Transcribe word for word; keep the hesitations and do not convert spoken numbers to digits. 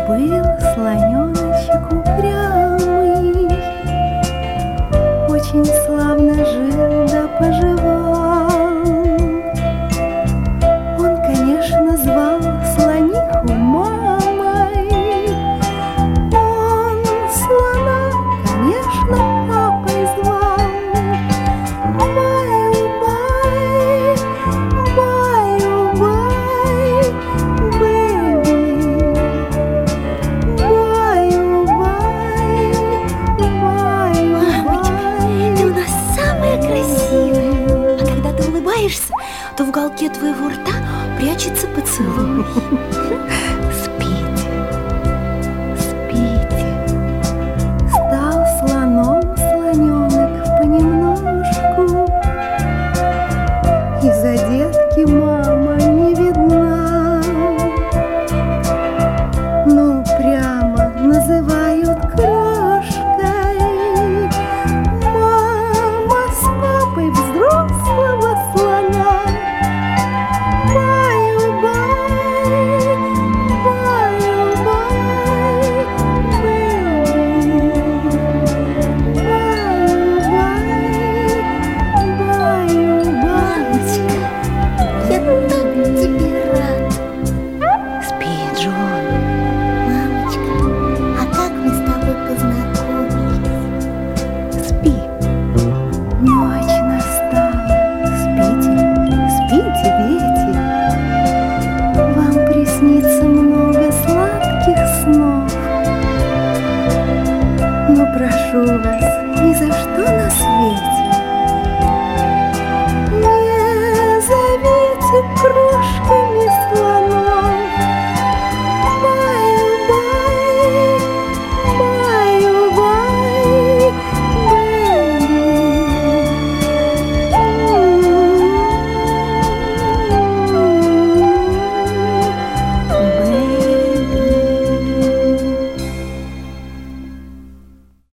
Был слоненочек упрямый, очень славно жил да поживал. Он, конечно, звал слониху мамой, он слона, конечно, папой звал. Баю-бай, баю-бай, бэби. Баю-бай, баю-бай. Ты у нас самая красивая. А когда ты улыбаешься, то в уголке твоего рта прячется поцелуй.